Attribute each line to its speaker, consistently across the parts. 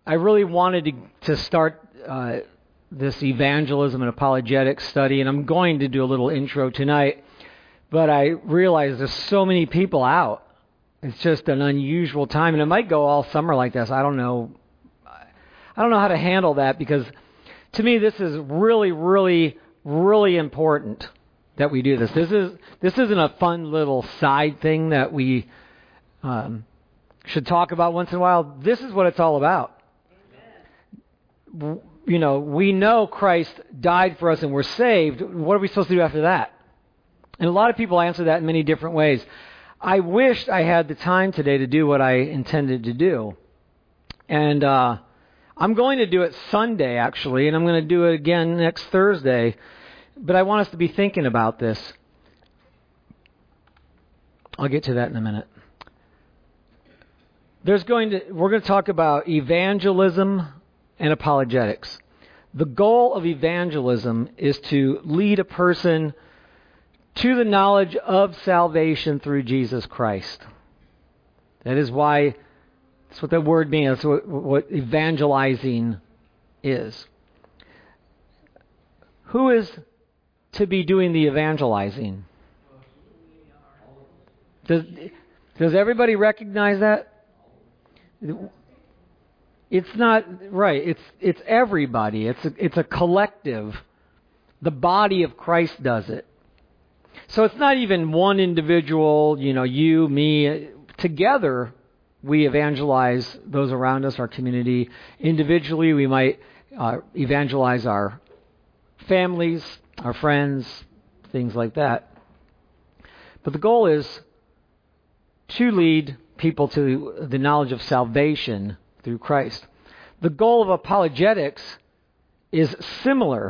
Speaker 1: I really wanted to start this evangelism and apologetics study, and I'm going to do a little intro tonight, but I realize there's so many people out. It's just an unusual time, and it might go all summer like this. I don't know how to handle that, because to me this is really, really, really important that we do this. This isn't a fun little side thing that we should talk about once in a while. This is what it's all about. Amen. You know, we know Christ died for us and we're saved. What are we supposed to do after that? And a lot of people answer that in many different ways. I wished I had the time today to do what I intended to do. And I'm going to do it Sunday, actually, and I'm going to do it again next Thursday. But I want us to be thinking about this. I'll get to that in a minute. We're going to talk about evangelism and apologetics. The goal of evangelism is to lead a person to the knowledge of salvation through Jesus Christ. That is why, that's what that word means. That's what evangelizing is. Who is to be doing the evangelizing? Does everybody recognize that? It's not right. It's everybody. It's a collective. The body of Christ does it. So it's not even one individual, you, me. Together, we evangelize those around us, our community. Individually, we might evangelize our families, our friends, things like that. But the goal is to lead people to the knowledge of salvation through Christ. The goal of apologetics is similar.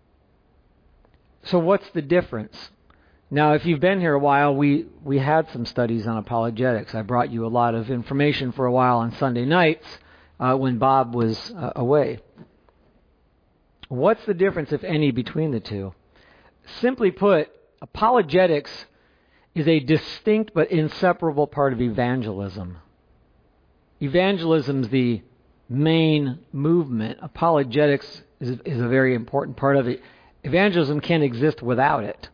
Speaker 1: So what's the difference? Now, if you've been here a while, we had some studies on apologetics. I brought you a lot of information for a while on Sunday nights when Bob was away. What's the difference, if any, between the two? Simply put, apologetics is a distinct but inseparable part of evangelism. Evangelism is the main movement. Apologetics is a very important part of it. Evangelism can't exist without it.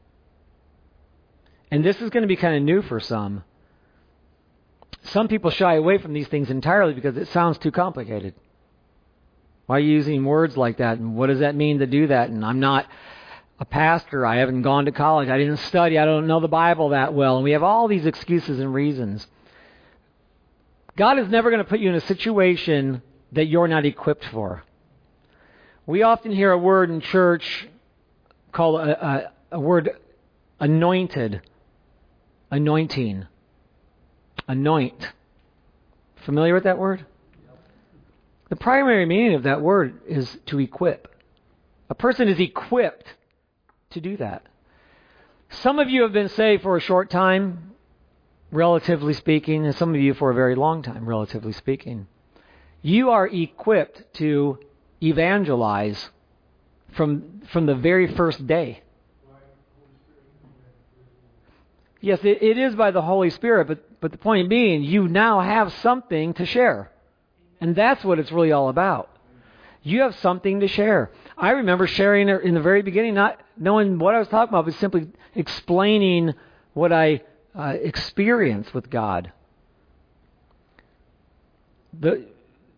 Speaker 1: And this is going to be kind of new for some. Some people shy away from these things entirely because it sounds too complicated. Why are you using words like that? And what does that mean to do that? And I'm not a pastor. I haven't gone to college. I didn't study. I don't know the Bible that well. And we have all these excuses and reasons. God is never going to put you in a situation that you're not equipped for. We often hear a word in church called a word anointed. Anointing. Anoint. Familiar with that word? The primary meaning of that word is to equip. A person is equipped to do that. Some of you have been saved for a short time, relatively speaking, and some of you for a very long time, relatively speaking. You are equipped to evangelize from the very first day. Yes, it is by the Holy Spirit, but the point being, you now have something to share. And that's what it's really all about. You have something to share. I remember sharing in the very beginning, not knowing what I was talking about, but simply explaining what I experienced with God. The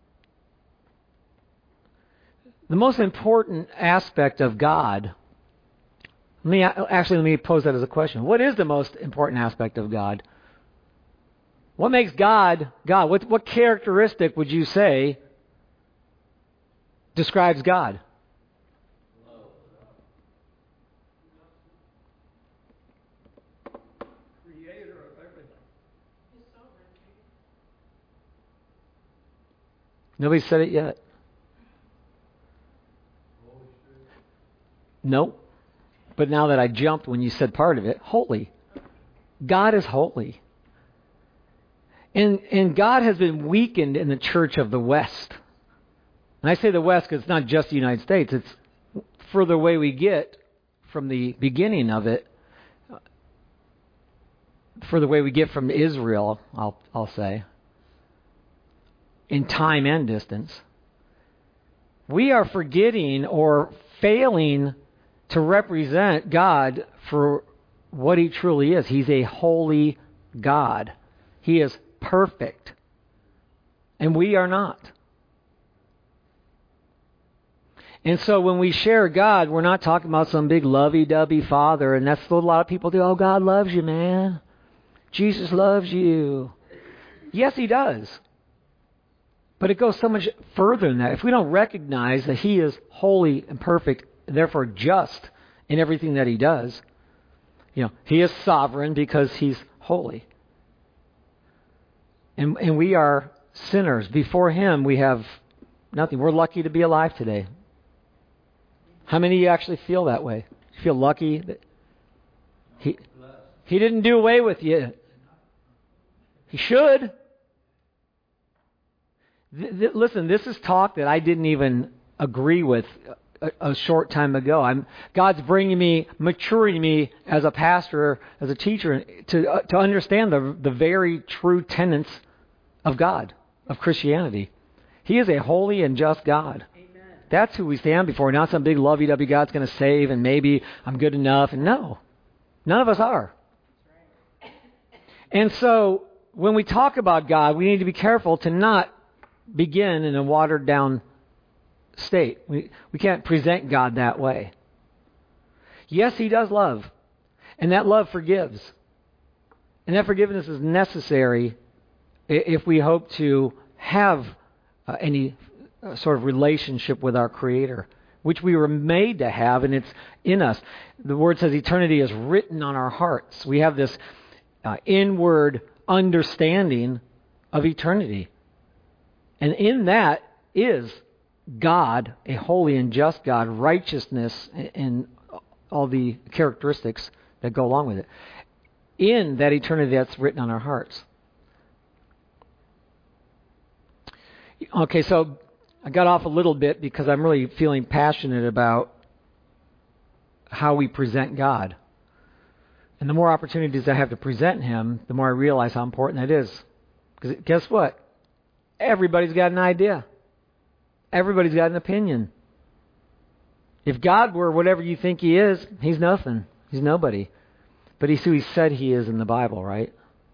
Speaker 1: most important aspect of God, let me pose that as a question. What is the most important aspect of God? What makes God God? What characteristic would you say describes God?
Speaker 2: Creator of everything. His sovereignty.
Speaker 1: Nobody said it yet. Nope. But now that I jumped when you said part of it, holy. God is holy. And God has been weakened in the church of the West. And I say the West because it's not just the United States. It's further away we get from the beginning of it, further away we get from Israel, I'll say. in time and distance. We are forgetting or failing to represent God for what He truly is. He's a holy God. He is perfect. And we are not. And so when we share God, we're not talking about some big lovey-dovey Father, and that's what a lot of people do. Oh, God loves you, man. Jesus loves you. Yes, He does. But it goes so much further than that. If we don't recognize that He is holy and perfect, and therefore just in everything that He does, He is sovereign because He's holy. And we are sinners. Before Him, we have nothing. We're lucky to be alive today. How many of you actually feel that way? You feel lucky that He didn't do away with you. He should. Listen, this is talk that I didn't even agree with a short time ago. God's maturing me as a pastor, as a teacher, to understand the very true tenets of God, of Christianity. He is a holy and just God. That's who we stand before, not some big lovey-dovey God's going to save and maybe I'm good enough. And no, none of us are. And so when we talk about God, we need to be careful to not begin in a watered-down state. We can't present God that way. Yes, He does love, and that love forgives. And that forgiveness is necessary if we hope to have any sort of relationship with our Creator, which we were made to have, and it's in us. The Word says eternity is written on our hearts. We have this inward understanding of eternity. And in that is God, a holy and just God, righteousness, and all the characteristics that go along with it. In that eternity that's written on our hearts. Okay, so I got off a little bit because I'm really feeling passionate about how we present God. And the more opportunities I have to present Him, the more I realize how important that is. Because guess what? Everybody's got an idea. Everybody's got an opinion. If God were whatever you think He is, He's nothing. He's nobody. But He's who He said He is in the Bible, right?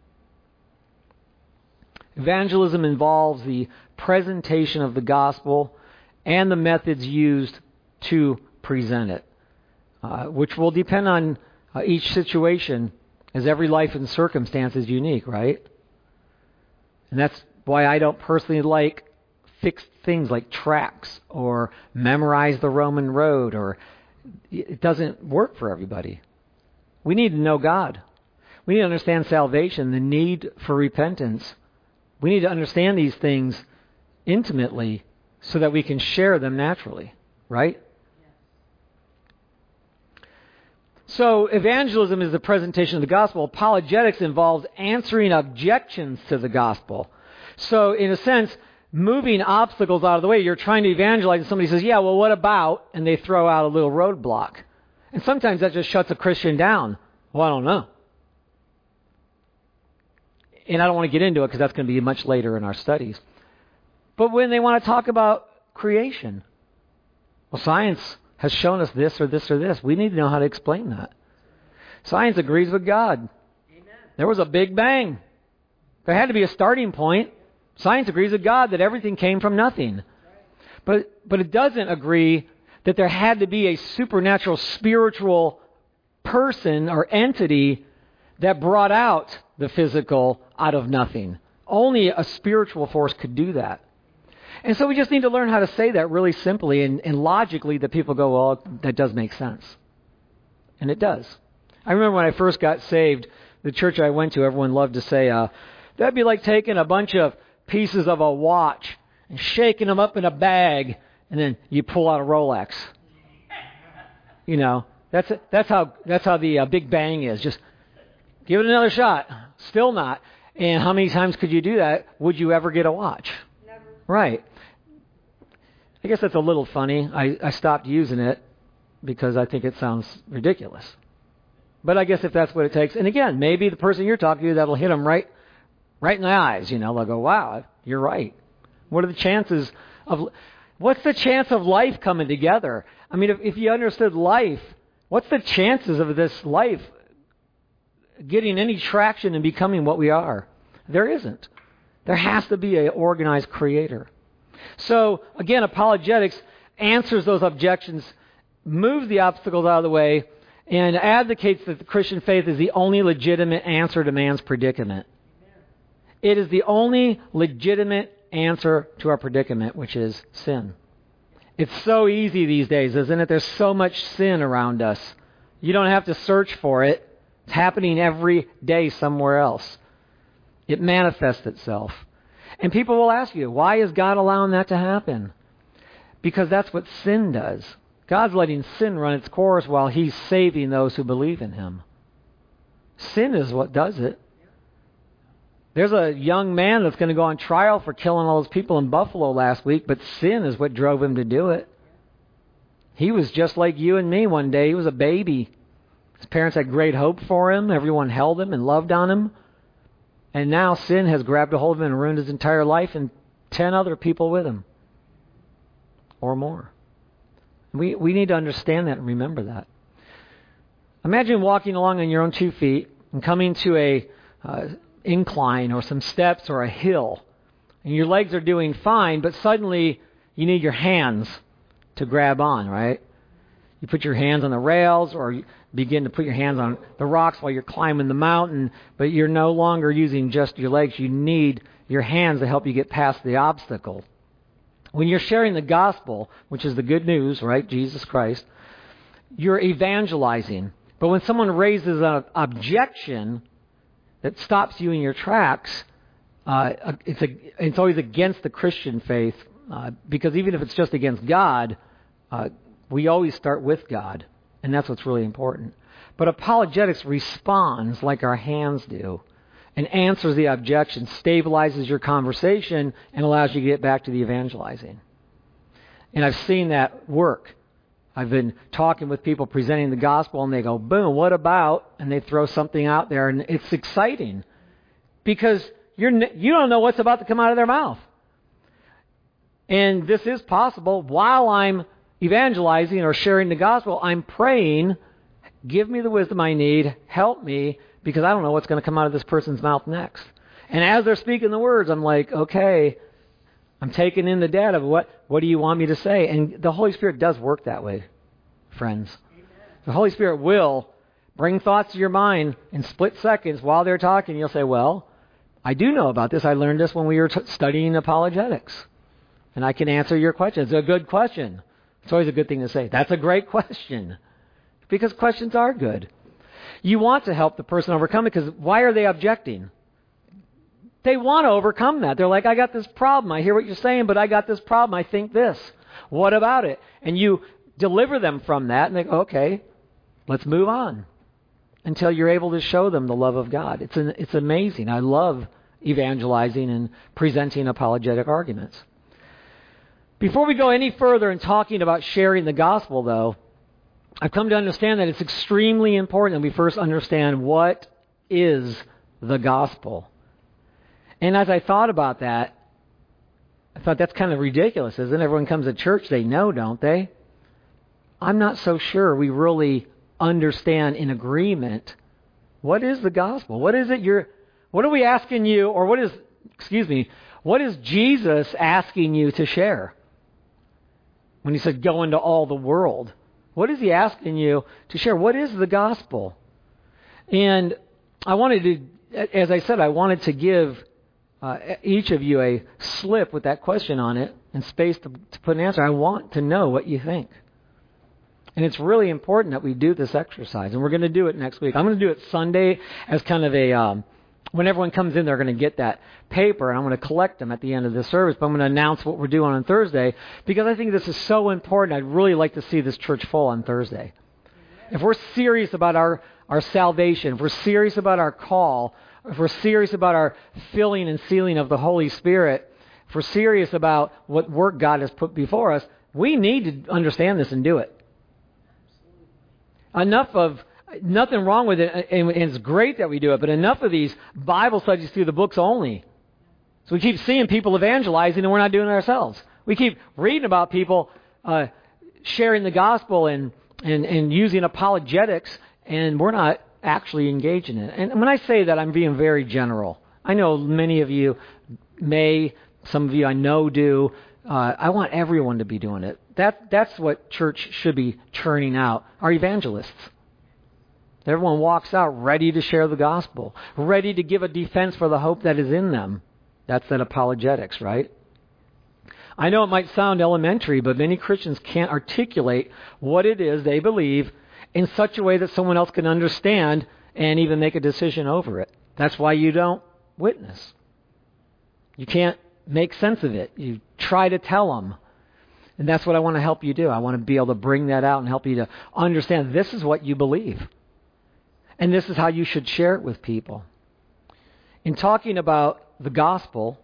Speaker 1: Evangelism involves the presentation of the gospel and the methods used to present it, which will depend on each situation, as every life and circumstance is unique, right? And that's why I don't personally like fixed things like tracts or memorize the Roman road, or it doesn't work for everybody. We need to know God. We need to understand salvation, the need for repentance. We need to understand these things intimately so that we can share them naturally, right? So evangelism is the presentation of the gospel. Apologetics involves answering objections to the gospel. So in a sense, moving obstacles out of the way. You're trying to evangelize and somebody says, yeah, well, what about? And they throw out a little roadblock. And sometimes that just shuts a Christian down. Well, I don't know. And I don't want to get into it because that's going to be much later in our studies. But when they want to talk about creation, well, science has shown us this or this or this. We need to know how to explain that. Science agrees with God. Amen. There was a big bang. There had to be a starting point. Science agrees with God that everything came from nothing. But it doesn't agree that there had to be a supernatural, spiritual person or entity that brought out the physical out of nothing. Only a spiritual force could do that. And so we just need to learn how to say that really simply and logically that people go, well, that does make sense. And it does. I remember when I first got saved, the church I went to, everyone loved to say, that'd be like taking a bunch of pieces of a watch and shaking them up in a bag, and then you pull out a Rolex. You know, that's how the Big Bang is. Just give it another shot. Still not. And how many times could you do that? Would you ever get a watch? Never. Right. I guess that's a little funny. I stopped using it because I think it sounds ridiculous. But I guess if that's what it takes, and again, maybe the person you're talking to, that'll hit them right in the eyes. You know, they'll go, wow, you're right. What are the chances of... What's the chance of life coming together? I mean, if you understood life, what's the chances of this life getting any traction and becoming what we are? There isn't. There has to be an organized creator. So, again, apologetics answers those objections, moves the obstacles out of the way, and advocates that the Christian faith is the only legitimate answer to man's predicament. It is the only legitimate answer to our predicament, which is sin. It's so easy these days, isn't it? There's so much sin around us. You don't have to search for it. It's happening every day somewhere else. It manifests itself. And people will ask you, why is God allowing that to happen? Because that's what sin does. God's letting sin run its course while He's saving those who believe in Him. Sin is what does it. There's a young man that's going to go on trial for killing all those people in Buffalo last week, but sin is what drove him to do it. He was just like you and me one day. He was a baby. His parents had great hope for him. Everyone held him and loved on him. And now sin has grabbed a hold of him and ruined his entire life and 10 other people with him. Or more. We need to understand that and remember that. Imagine walking along on your own 2 feet and coming to a incline or some steps or a hill. And your legs are doing fine, but suddenly you need your hands to grab on, right? You put your hands on the rails or you begin to put your hands on the rocks while you're climbing the mountain, but you're no longer using just your legs. You need your hands to help you get past the obstacle. When you're sharing the gospel, which is the good news, right, Jesus Christ, you're evangelizing. But when someone raises an objection that stops you in your tracks, it's always against the Christian faith, because even if it's just against God, we always start with God, and that's what's really important. But apologetics responds like our hands do and answers the objection, stabilizes your conversation, and allows you to get back to the evangelizing. And I've seen that work. I've been talking with people presenting the gospel, and they go, boom, what about? And they throw something out there, and it's exciting because you don't know what's about to come out of their mouth. And this is possible while I'm evangelizing or sharing the gospel. I'm praying, give me the wisdom I need, help me, because I don't know what's going to come out of this person's mouth next. And as they're speaking the words, I'm like, okay, I'm taking in the data, but what do you want me to say? And the Holy Spirit does work that way, friends. Amen. The Holy Spirit will bring thoughts to your mind in split seconds while they're talking. You'll say, well, I do know about this. I learned this when we were studying apologetics. And I can answer your question. It's a good question. It's always a good thing to say. That's a great question. Because questions are good. You want to help the person overcome it, because why are they objecting? They want to overcome that. They're like, I got this problem. I hear what you're saying, but I got this problem. I think this. What about it? And you deliver them from that, and they go, okay, let's move on. Until you're able to show them the love of God. It's amazing. I love evangelizing and presenting apologetic arguments. Before we go any further in talking about sharing the gospel, though, I've come to understand that it's extremely important that we first understand what is the gospel. And as I thought about that, I thought that's kind of ridiculous, isn't it? Everyone comes to church, they know, don't they? I'm not so sure we really understand in agreement what is the gospel. What is it what are we asking you, or what is Jesus asking you to share? When he said go into all the world, what is he asking you to share? What is the gospel? And I wanted to give each of you a slip with that question on it and space to put an answer. I want to know what you think. And it's really important that we do this exercise. And we're going to do it next week. I'm going to do it Sunday as kind of a... when everyone comes in, they're going to get that paper, and I'm going to collect them at the end of this service. But I'm going to announce what we're doing on Thursday, because I think this is so important. I'd really like to see this church full on Thursday. If we're serious about our salvation, if we're serious about our call, if we're serious about our filling and sealing of the Holy Spirit, if we're serious about what work God has put before us, we need to understand this and do it. Nothing wrong with it, and it's great that we do it, but enough of these Bible studies through the books only. So we keep seeing people evangelizing and we're not doing it ourselves. We keep reading about people sharing the gospel and using apologetics, and we're not actually engaged in it. And when I say that, I'm being very general. I know many of you some of you I know do. I want everyone to be doing it. That's what church should be churning out, are evangelists. Everyone walks out ready to share the gospel, ready to give a defense for the hope that is in them. That's that apologetics, right? I know it might sound elementary, but many Christians can't articulate what it is they believe in such a way that someone else can understand and even make a decision over it. That's why you don't witness. You can't make sense of it. You try to tell them. And that's what I want to help you do. I want to be able to bring that out and help you to understand this is what you believe. And this is how you should share it with people. In talking about the gospel,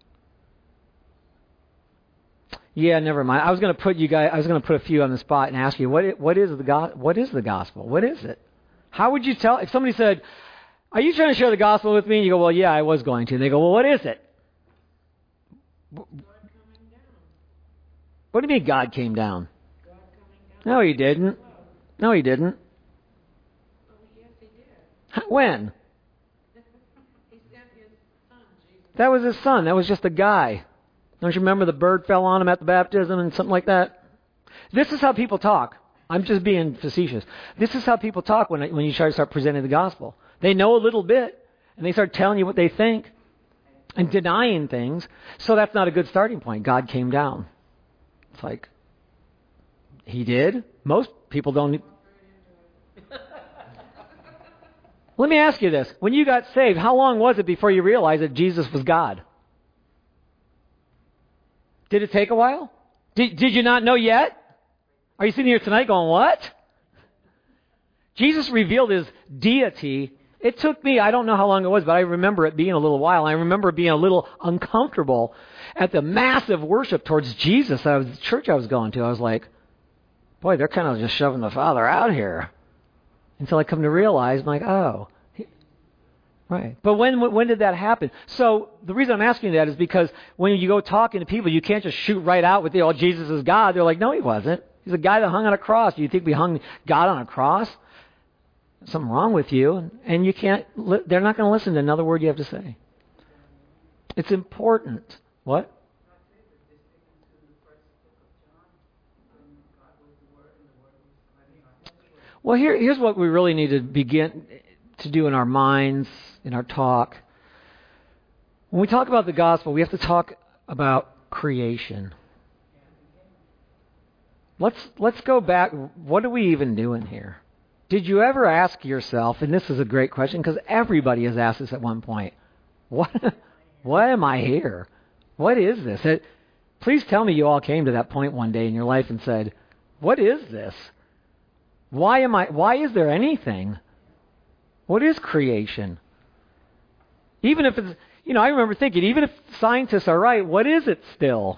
Speaker 1: never mind. I was going to put a few on the spot and ask you, what is the gospel? What is it? How would you tell, if somebody said, are you trying to share the gospel with me? And you go, well, yeah, I was going to. And they go, well, what is it? What do you mean God came down? No, He didn't. No, He didn't. When?
Speaker 2: He sent His Son, Jesus.
Speaker 1: That was His Son. That was just a guy. Don't you remember the bird fell on him at the baptism and something like that? This is how people talk. I'm just being facetious. This is how people talk when you try to start presenting the gospel. They know a little bit, and they start telling you what they think and denying things. So that's not a good starting point. God came down. It's like, He did? Most people don't. Let me ask you this. When you got saved, how long was it before you realized that Jesus was God? Did it take a while? Did you not know yet? Are you sitting here tonight going, what? Jesus revealed His deity. It took me, I don't know how long it was, but I remember it being a little while. I remember being a little uncomfortable at the massive worship towards Jesus at the church I was going to. I was like, boy, they're kind of just shoving the Father out here. Until I come to realize, I'm like, oh, right. But when did that happen? So the reason I'm asking that is because when you go talking to people, you can't just shoot right out with, Jesus is God. They're like, no, He wasn't. He's a guy that hung on a cross. Do you think we hung God on a cross? Something wrong with you. And you can't, they're not going to listen to another word you have to say. It's important. What? Well, here's what we really need to begin to do in our minds, in our talk. When we talk about the gospel, we have to talk about creation. Let's go back. What are we even doing here? Did you ever ask yourself, and this is a great question because everybody has asked this at one point, why am I here? What is this? Please tell me you all came to that point one day in your life and said, what is this? Why is there anything? What is creation? Even if it's, I remember thinking, even if scientists are right, what is it still?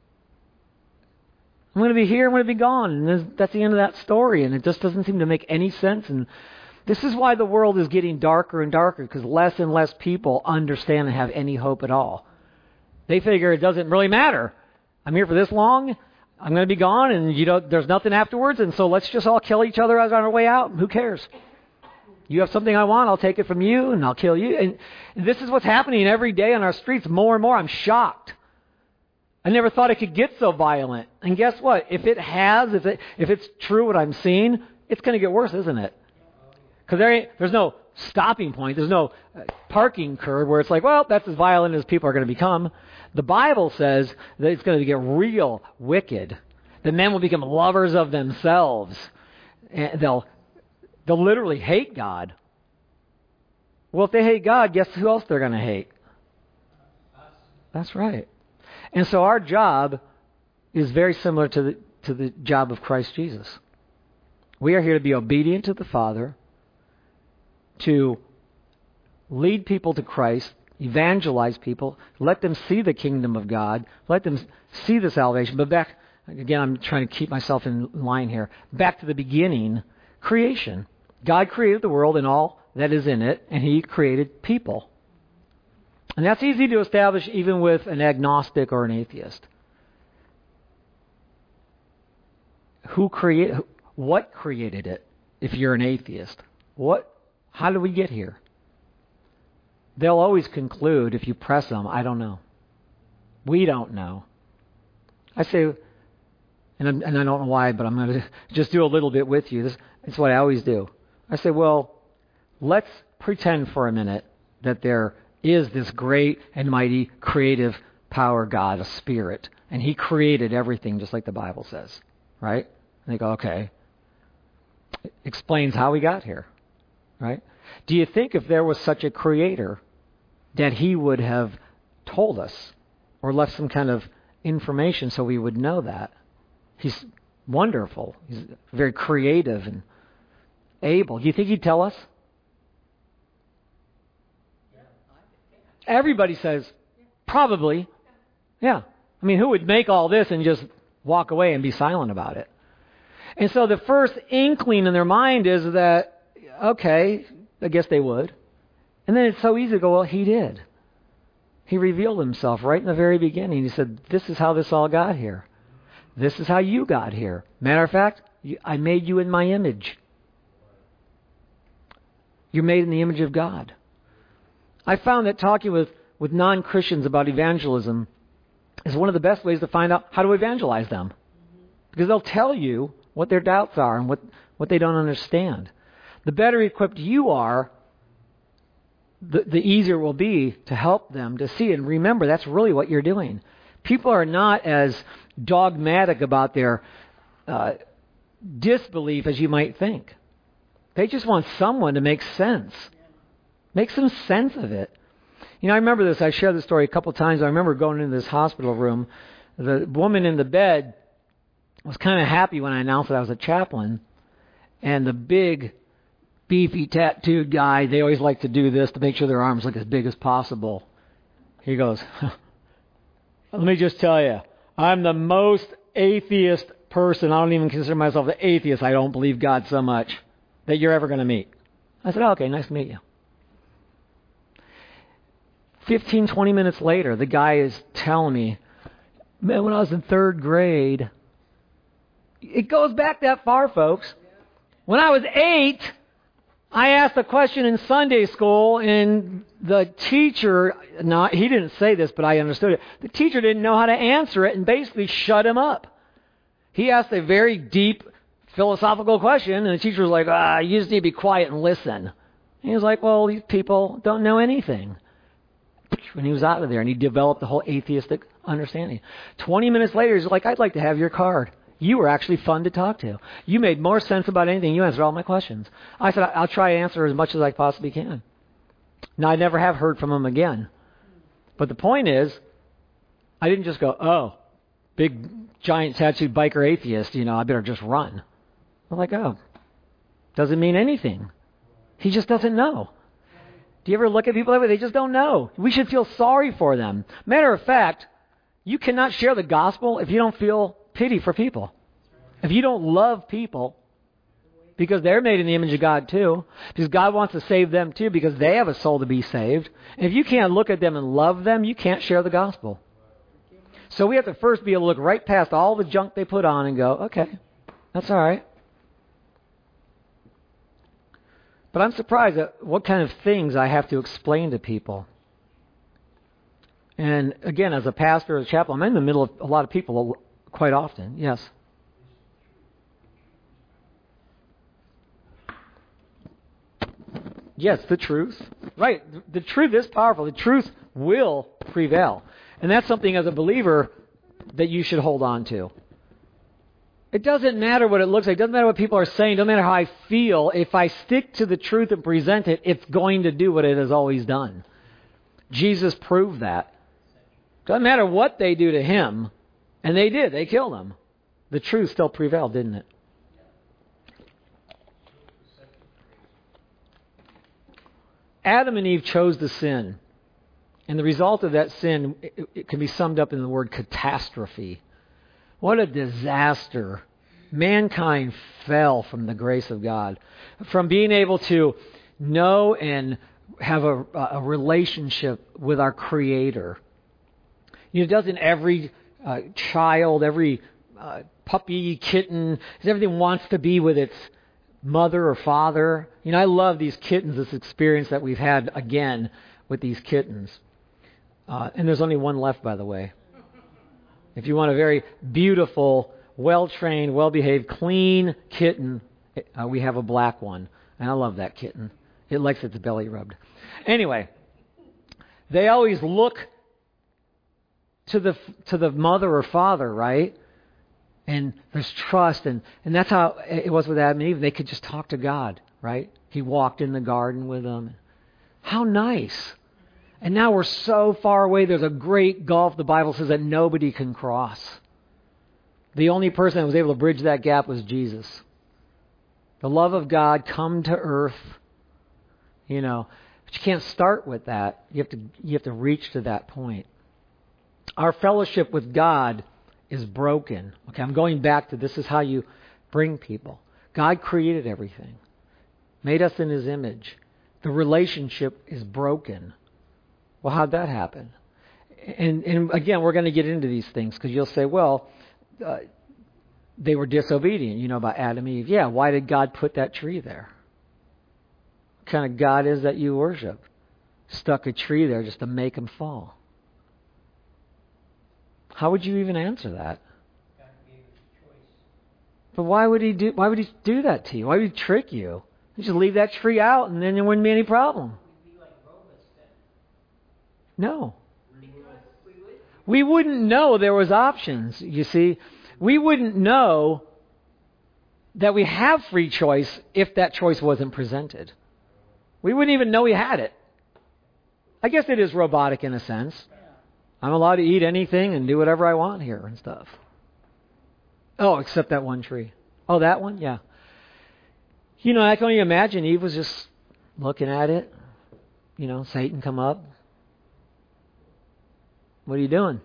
Speaker 1: I'm going to be here, I'm going to be gone. And that's the end of that story. And it just doesn't seem to make any sense. And this is why the world is getting darker and darker, because less and less people understand and have any hope at all. They figure it doesn't really matter. I'm here for this long. I'm going to be gone, and there's nothing afterwards, and so let's just all kill each other as on our way out. Who cares? You have something I want, I'll take it from you, and I'll kill you. And this is what's happening every day on our streets more and more. I'm shocked. I never thought it could get so violent. And guess what? If it's true what I'm seeing, it's going to get worse, isn't it? Because there's no stopping point. There's no parking curb where it's like, well, that's as violent as people are going to become. The Bible says that it's going to get real wicked. The men will become lovers of themselves. And they'll literally hate God. Well, if they hate God, guess who else they're going to hate? That's right. And so our job is very similar to the job of Christ Jesus. We are here to be obedient to the Father, to lead people to Christ, evangelize people, let them see the kingdom of God, let them see the salvation. But back, again, I'm trying to keep myself in line here. Back to the beginning, creation. God created the world and all that is in it, and He created people. And that's easy to establish even with an agnostic or an atheist. What created it if you're an atheist? How did we get here? They'll always conclude, if you press them, I don't know. We don't know. I say, and I don't know why, but I'm going to just do a little bit with you. This is what I always do. I say, well, let's pretend for a minute that there is this great and mighty creative power God, a spirit, and He created everything just like the Bible says, right? And they go, okay. It explains how we got here, right? Do you think if there was such a creator that He would have told us or left some kind of information so we would know that? He's wonderful. He's very creative and able. Do you think He'd tell us? Everybody says, probably. Yeah. I mean, who would make all this and just walk away and be silent about it? And so the first inkling in their mind is that, okay, I guess they would. And then it's so easy to go, well, He did. He revealed Himself right in the very beginning. He said, this is how this all got here. This is how you got here. Matter of fact, I made you in my image. You're made in the image of God. I found that talking with non-Christians about evangelism is one of the best ways to find out how to evangelize them. Because they'll tell you what their doubts are and what they don't understand. The better equipped you are, the easier it will be to help them to see it. And remember, that's really what you're doing. People are not as dogmatic about their disbelief as you might think. They just want someone to make sense. Make some sense of it. You know, I remember this. I shared this story a couple times. I remember going into this hospital room. The woman in the bed was kind of happy when I announced that I was a chaplain. And the big, beefy, tattooed guy, they always like to do this to make sure their arms look as big as possible. He goes, let me just tell you, I'm the most atheist person. I don't even consider myself an atheist. I don't believe God so much that you're ever going to meet. I said, okay, nice to meet you. 15, 20 minutes later, the guy is telling me, man, when I was in third grade, it goes back that far, folks. When I was 8, I asked a question in Sunday school, and the teacher, he didn't say this, but I understood it. The teacher didn't know how to answer it and basically shut him up. He asked a very deep philosophical question, and the teacher was like, you just need to be quiet and listen. And he was like, well, these people don't know anything. When he was out of there, and he developed the whole atheistic understanding. 20 minutes later, he's like, I'd like to have your card. You were actually fun to talk to. You made more sense about anything. You answered all my questions. I said, I'll try to answer as much as I possibly can. Now, I never have heard from him again. But the point is, I didn't just go, oh, big, giant, tattooed biker atheist, I better just run. I'm like, oh, doesn't mean anything. He just doesn't know. Do you ever look at people that way? They just don't know. We should feel sorry for them. Matter of fact, you cannot share the gospel if you don't feel pity for people. If you don't love people, because they're made in the image of God too, because God wants to save them too, because they have a soul to be saved. And if you can't look at them and love them, you can't share the gospel. So we have to first be able to look right past all the junk they put on and go, okay, that's all right. But I'm surprised at what kind of things I have to explain to people. And again, as a pastor, as a chaplain, I'm in the middle of a lot of people quite often. Yes. Yes, the truth. Right. The truth is powerful. The truth will prevail. And that's something as a believer that you should hold on to. It doesn't matter what it looks like. It doesn't matter what people are saying. It doesn't matter how I feel. If I stick to the truth and present it, it's going to do what it has always done. Jesus proved that. It doesn't matter what they do to him. And they did. They killed him. The truth still prevailed, didn't it? Adam and Eve chose to sin. And the result of that sin, it can be summed up in the word catastrophe. What a disaster. Mankind fell from the grace of God. From being able to know and have a relationship with our Creator. Doesn't every child, every puppy, kitten, everything wants to be with its mother or father? I love these kittens, this experience that we've had again with these kittens. And there's only one left, by the way. If you want a very beautiful, well-trained, well-behaved, clean kitten, we have a black one. And I love that kitten. It likes its belly rubbed. Anyway, they always look to the mother or father, right? And there's trust, and that's how it was with Adam and Eve. They could just talk to God, right? He walked in the garden with them. How nice. And now we're so far away, there's a great gulf, the Bible says, that nobody can cross. The only person that was able to bridge that gap was Jesus. The love of God come to earth, But you can't start with that. You have to reach to that point. Our fellowship with God is broken. Okay, I'm going back to this is how you bring people. God created everything, made us in His image. The relationship is broken. Well, how'd that happen? And again, we're going to get into these things because you'll say, well, they were disobedient. About Adam and Eve. Yeah, why did God put that tree there? What kind of God is that you worship? Stuck a tree there just to make him fall. How would you even answer that?
Speaker 2: God gave us a choice.
Speaker 1: But why would he do that to you? Why would he trick you? You just leave that tree out and then there wouldn't be any problem.
Speaker 2: We'd be like robots then.
Speaker 1: No.
Speaker 2: Because we would.
Speaker 1: We wouldn't know there was options, you see. We wouldn't know that we have free choice if that choice wasn't presented. We wouldn't even know we had it. I guess it is robotic in a sense. I'm allowed to eat anything and do whatever I want here and stuff. Oh, except that one tree. Oh, that one? Yeah. I can only imagine Eve was just looking at it. Satan come up. What are you doing?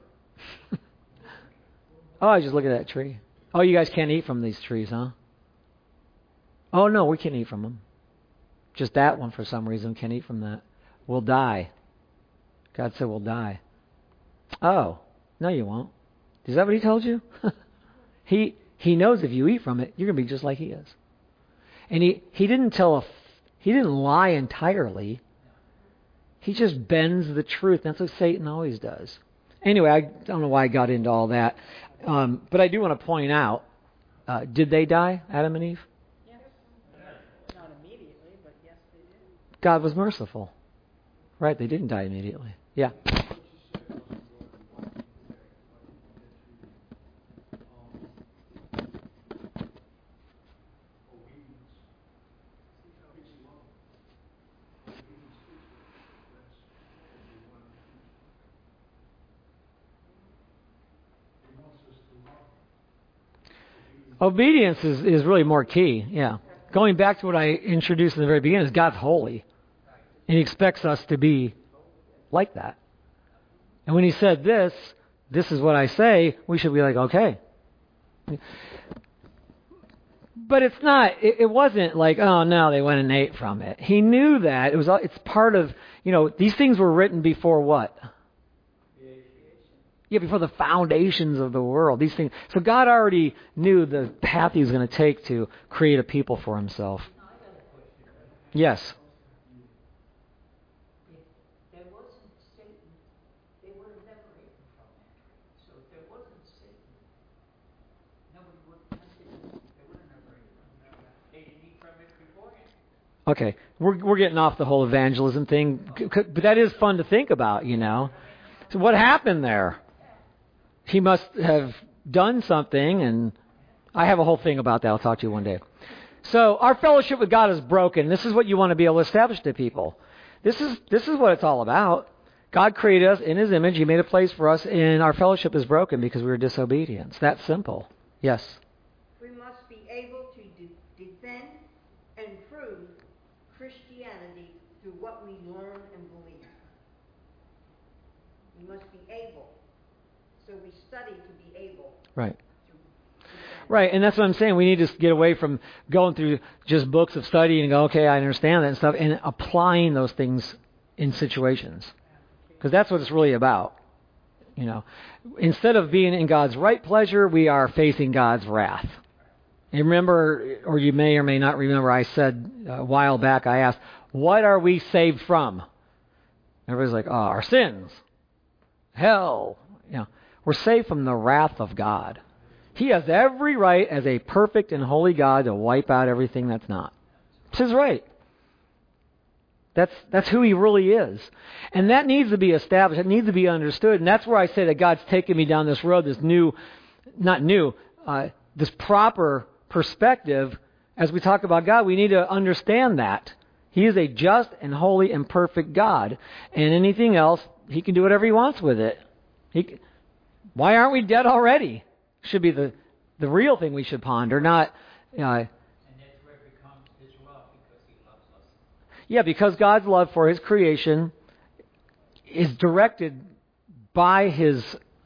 Speaker 1: Oh, I just look at that tree. Oh, you guys can't eat from these trees, huh? Oh, no, we can eat from them. Just that one, for some reason, can't eat from that. We'll die. God said we'll die. Oh, no, you won't. Is that what He told you? He knows if you eat from it, you're going to be just like He is. And he didn't he didn't lie entirely. He just bends the truth. That's what Satan always does. Anyway, I don't know why I got into all that. But I do want to point out, did they die, Adam and Eve?
Speaker 2: Yes. Not immediately, but yes, they did.
Speaker 1: God was merciful. Right, they didn't die immediately. Yeah. Obedience is really more key, yeah. Going back to what I introduced in the very beginning, is God's holy. And He expects us to be like that. And when He said this is what I say, we should be like, okay. But it wasn't like, oh no, they went and ate from it. He knew that. It's part of, these things were written before what? Yeah, before the foundations of the world. These things. So God already knew the path He was going to take to create a people for Himself. Yes.
Speaker 2: If there wasn't Satan, they would have never eaten from that tree. So if there wasn't Satan, nobody would have tempted them. They would have never eaten from that. They didn't eat from it beforehand.
Speaker 1: Okay, we're getting off the whole evangelism thing, but that is fun to think about, So what happened there? He must have done something, and I have a whole thing about that. I'll talk to you one day. So our fellowship with God is broken. This is what you want to be able to establish to people. This is what it's all about. God created us in His image. He made a place for us, and our fellowship is broken because we were disobedient. It's that simple. Yes?
Speaker 3: We must be able to defend and prove Christianity through what we learn and believe. We must be able. So we study to be able.
Speaker 1: Right. Right, and that's what I'm saying. We need to get away from going through just books of study and go, okay, I understand that and stuff, and applying those things in situations. Because that's what it's really about. You know, instead of being in God's right pleasure, we are facing God's wrath. And remember, or you may or may not remember, I said a while back, I asked, what are we saved from? Everybody's like, oh, our sins. Hell. You know, we're saved from the wrath of God. He has every right as a perfect and holy God to wipe out everything that's not. It's His right. That's who He really is. And that needs to be established. It needs to be understood. And that's where I say that God's taken me down this road, this proper perspective. As we talk about God, we need to understand that. He is a just and holy and perfect God. And anything else, He can do whatever He wants with it. Why aren't we dead already? Should be the real thing we should ponder, not...
Speaker 2: And that's where it becomes His love, because He loves us.
Speaker 1: Yeah, because God's love for His creation is directed by His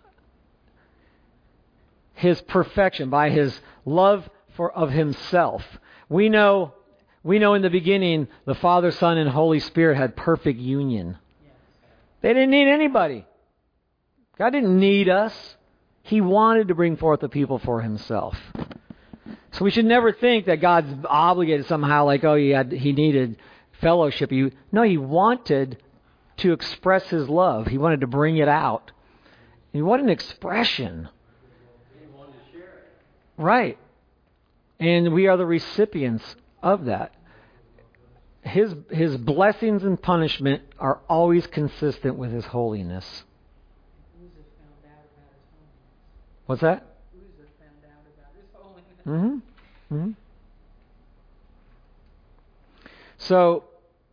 Speaker 1: perfection, by His love of Himself. We know in the beginning the Father, Son, and Holy Spirit had perfect union.
Speaker 2: Yes.
Speaker 1: They didn't need anybody. God didn't need us. He wanted to bring forth a people for Himself. So we should never think that God's obligated somehow, like, oh, He needed fellowship. He wanted to express His love. He wanted to bring it out. And what an expression.
Speaker 2: He wanted to share it.
Speaker 1: Right. And we are the recipients of that. His blessings and punishment are always consistent with His holiness.
Speaker 2: Uzzah found out about His holiness.
Speaker 1: What's that?
Speaker 2: Uzzah found out about His holiness.
Speaker 1: Mm-hmm. Mm-hmm. So,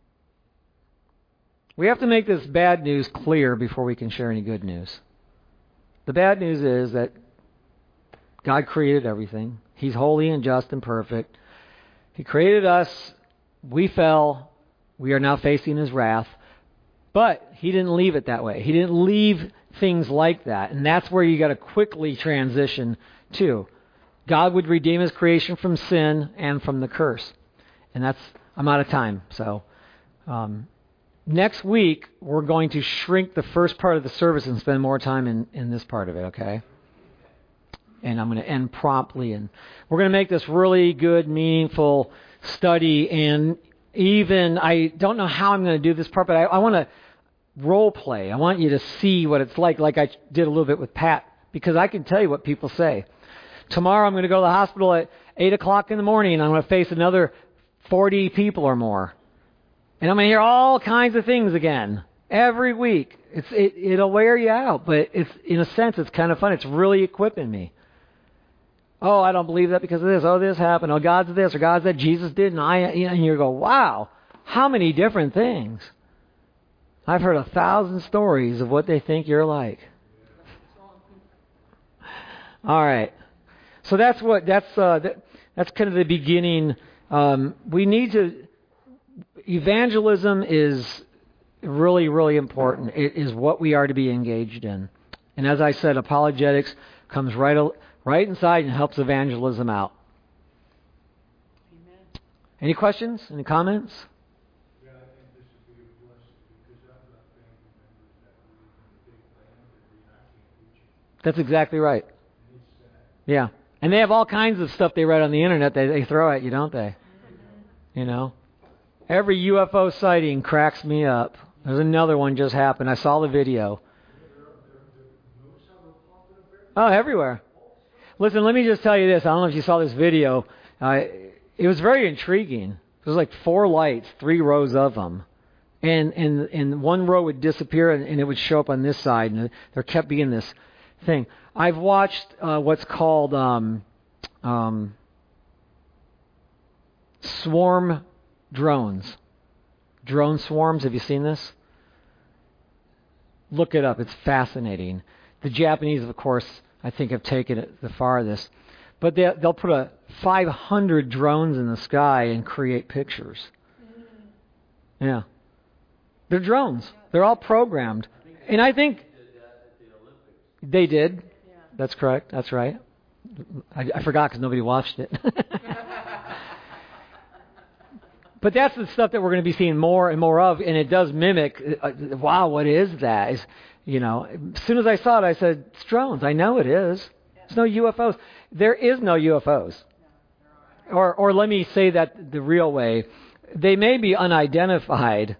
Speaker 1: we have to make this bad news clear before we can share any good news. The bad news is that God created everything. He's holy and just and perfect. He created us. We fell. We are now facing His wrath. But He didn't leave it that way. He didn't leave things like that. And that's where you got to quickly transition to. God would redeem His creation from sin and from the curse. And I'm out of time. So next week, we're going to shrink the first part of the service and spend more time in this part of it, okay? And I'm going to end promptly. And we're going to make this really good, meaningful study. And even, I don't know how I'm going to do this part, but I want to role play. I want you to see what it's like I did a little bit with Pat, because I can tell you what people say. Tomorrow I'm going to go to the hospital at 8 o'clock in the morning, and I'm going to face another 40 people or more. And I'm going to hear all kinds of things again every week. It'll wear you out, but it's, in a sense, it's kind of fun. It's really equipping me. Oh, I don't believe that because of this. Oh, this happened. Oh, God's this or God's that. Jesus did, and you go, wow, how many different things. I've heard 1,000 stories of what they think you're like. All right. So that's kind of the beginning. We need to. Evangelism is really, really important. It is what we are to be engaged in. And as I said, apologetics comes right inside and helps evangelism out.
Speaker 2: Amen.
Speaker 1: Any questions? Any comments?
Speaker 4: Yeah, I think this would be a blessing because I've got family members that live in a big land and I can't reach it.
Speaker 1: That's exactly right.
Speaker 4: And it's sad.
Speaker 1: Yeah. And they have all kinds of stuff they read on the internet they throw at you, don't they? You know? Every UFO sighting cracks me up. There's another one just happened. I saw the video. Oh, everywhere. Listen, let me just tell you this. I don't know if you saw this video. It was very intriguing. It was like 4 lights, 3 rows of them. And one row would disappear and it would show up on this side. And there kept being this thing. I've watched what's called swarm drones. Drone swarms. Have you seen this? Look it up. It's fascinating. The Japanese, of course, I think have taken it the farthest. But they'll put 500 drones in the sky and create pictures. Yeah. They're drones. They're all programmed. And I think they did. That's correct. That's right. I forgot because nobody watched it. But that's the stuff that we're going to be seeing more and more of, and it does mimic, wow, what is that? As soon as I saw it, I said, it's drones. I know it is. There's no UFOs. There is no UFOs. Or let me say that the real way. They may be unidentified,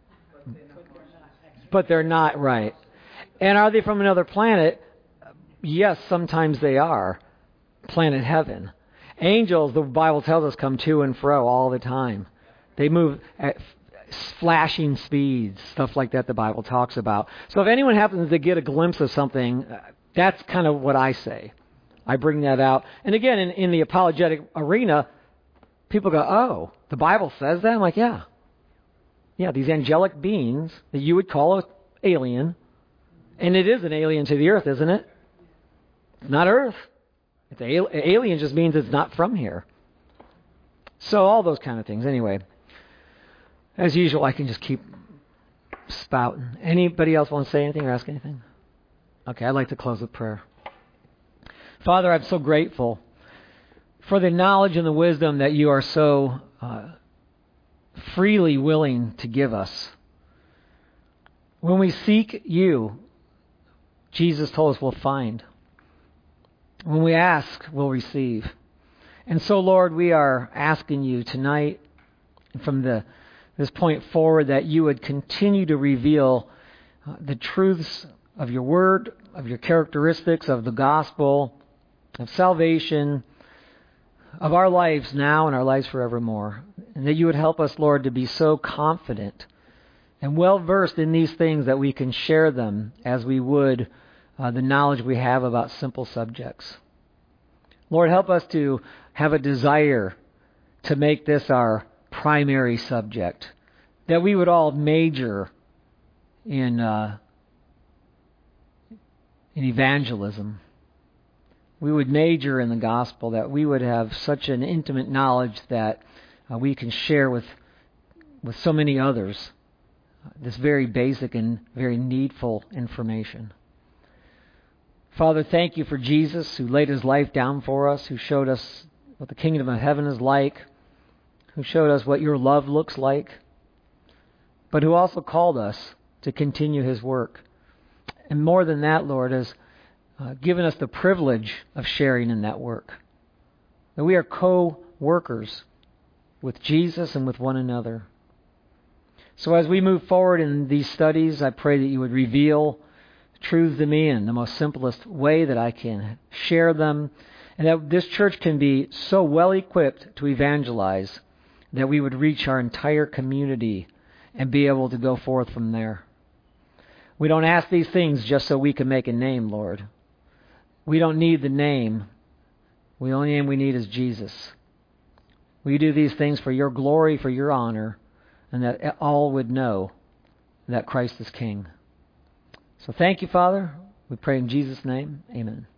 Speaker 1: but they're not right. And are they from another planet? Yes, sometimes they are. Planet heaven. Angels, the Bible tells us, come to and fro all the time. They move at flashing speeds, stuff like that the Bible talks about. So if anyone happens to get a glimpse of something, that's kind of what I say. I bring that out. And again, in the apologetic arena, people go, oh, the Bible says that? I'm like, yeah. Yeah, these angelic beings that you would call an alien, and it is an alien to the earth, isn't it? It's not earth. It's alien just means it's not from here. So all those kind of things. Anyway, as usual, I can just keep spouting. Anybody else want to say anything or ask anything? Okay, I'd like to close with prayer. Father, I'm so grateful for the knowledge and the wisdom that you are so freely willing to give us. When we seek you, Jesus told us we'll find. When we ask, we'll receive. And so, Lord, we are asking you tonight, from this point forward, that you would continue to reveal the truths of your word, of your characteristics, of the gospel, of salvation, of our lives now and our lives forevermore. And that you would help us, Lord, to be so confident and well-versed in these things that we can share them as we would the knowledge we have about simple subjects. Lord, help us to have a desire to make this our primary subject, that we would all major in evangelism. We would major in the gospel, that we would have such an intimate knowledge that we can share with so many others this very basic and very needful information. Father, thank you for Jesus, who laid his life down for us, who showed us what the kingdom of heaven is like, who showed us what your love looks like, but who also called us to continue his work. And more than that, Lord, has given us the privilege of sharing in that work. That we are co-workers with Jesus and with one another. So as we move forward in these studies, I pray that you would reveal truths to me in the most simplest way that I can share them, and that this church can be so well equipped to evangelize that we would reach our entire community and be able to go forth from there. We don't ask these things just so we can make a name, Lord. We don't need the name. The only name we need is Jesus. We do these things for your glory, for your honor, and that all would know that Christ is King. So thank you, Father. We pray in Jesus' name. Amen.